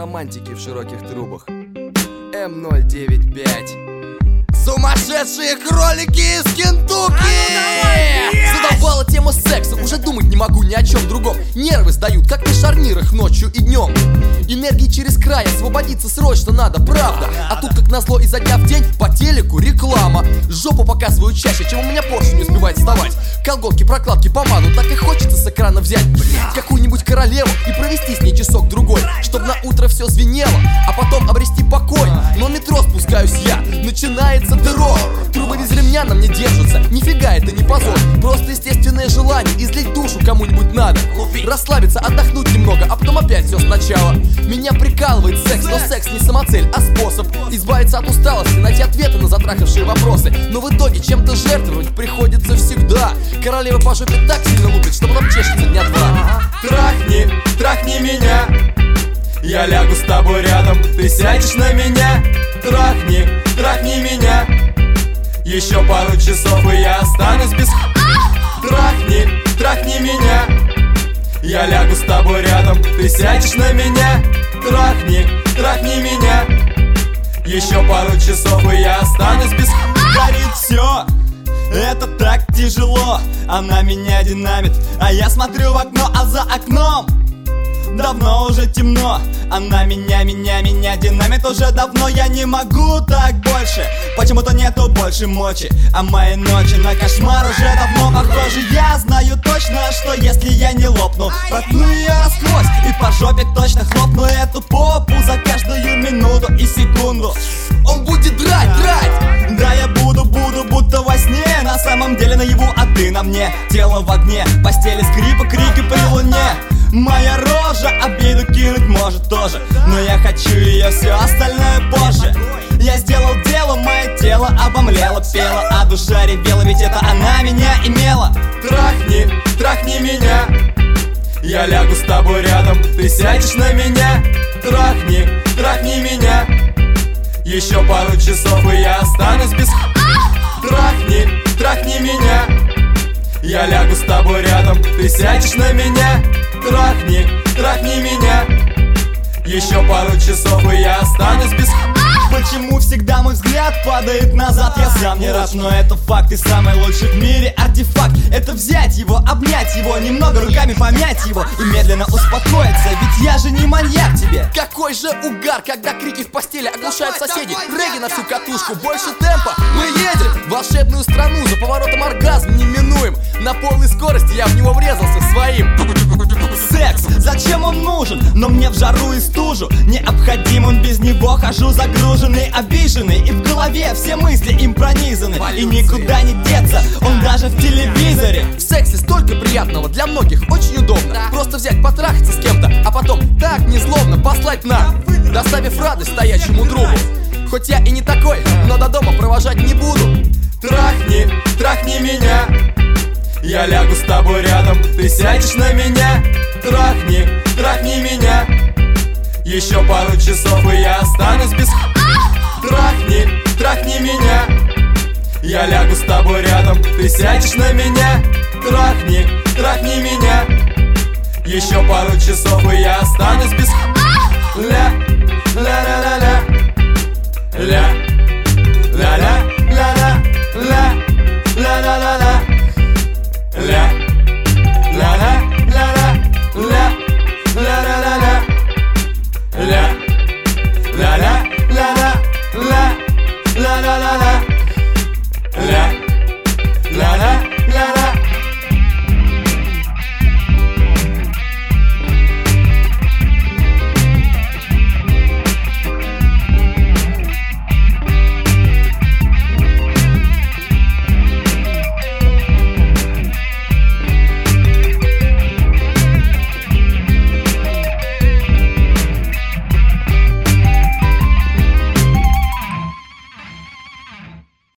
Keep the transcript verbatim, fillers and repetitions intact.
романтики в широких трубах. эм ноль девять пять. Сумасшедшие кролики из Кентукки! Задолбала тема секса, уже думать не могу ни о чем другом. Нервы сдают, как на шарнирах ночью и днем. Энергии через край, освободиться срочно надо, правда. А тут, как назло, изо дня в день по телеку реклама. Жопу показываю чаще, чем у меня Порше не успевает вставать. Колготки, прокладки, помаду, так и хочется с экрана взять какую-нибудь королеву и провести с ней часок-другой, чтоб на утро все звенело, а потом обрести покой. Но в метро спускаюсь я, начинается террор. Трубы без ремня на мне держатся, нифига это не позор. Просто естественное желание излить душу кому-нибудь надо. Расслабиться, отдохнуть немного, а потом опять все сначала. Меня прикалывает секс, но секс не самоцель, а способ избавиться от усталости, найти ответы на затрахавшие вопросы. Но в итоге чем-то жертвовать приходится всегда. Королева по жопе так сильно лупит, что потом чешется дня два. Трахни, трахни меня, я лягу с тобой рядом, ты сядешь на меня. Трахни, трахни меня, еще пару часов и я останусь без... Трахни, трахни меня, я лягу с тобой рядом, ты сядешь на меня. Трахни, трахни меня, еще пару часов и я останусь без... Горит все, это так тяжело, она меня динамит, а я смотрю в окно, а за окном давно уже темно. Она меня, меня, меня динамит уже давно. Я не могу так больше, почему-то нету больше мочи. А мои ночи на кошмар уже давно похожи. Я знаю точно, что если я не лопну, проткну ее насквозь и по жопе точно хлопну эту попу за каждую минуту и секунду. Он будет драть, драть! Да, я буду, буду, будто во сне. На самом деле наяву, а ты на мне. Тело в огне, постели скрипы, крики при луне. Моя рожа обиду кинуть может тоже, но я хочу ее, все остальное позже. Я сделал дело, мое тело обомлело, пело, а душа ревела, ведь это она меня имела. Трахни, трахни меня, я лягу с тобой рядом, ты сядешь на меня. Трахни, трахни меня, еще пару часов и я останусь без... Трахни, трахни меня, я лягу с тобой рядом, ты сядешь на меня. Трахни, трахни меня, еще пару часов и я останусь без... Почему всегда мой взгляд падает назад? Я сам не рад, но это факт. И самый лучший в мире артефакт — это взять его, обнять его, немного руками помять его и медленно успокоиться, ведь я же не маньяк тебе. Какой же угар, когда крики в постели оглушают соседей. Регги на всю катушку, больше темпа. Мы едем в волшебную страну, за поворотом оргазм неминуем. На полной скорости я в него врезался своим. Секс, зачем он нужен? Но мне в жару и стужу необходим он, без него хожу загруженный, обиженный, и в голове все мысли им пронизаны. И никуда не деться, он даже в телевизоре. В сексе столько приятного, для многих очень удобно. Просто взять, потрахаться с кем-то, а потом так незлобно послать на, доставив радость стоящему другу. Хоть я и не такой, но до дома провожать не буду. Трахни, трахни меня, я лягу с тобой рядом, ты сядешь на меня. Трахни, трахни меня, еще пару часов и я останусь без... Трахни, трахни меня, я лягу с тобой рядом, ты сядешь на меня. Трахни, трахни меня, еще пару часов и я останусь без... Ля, ля-ля-ля-ля.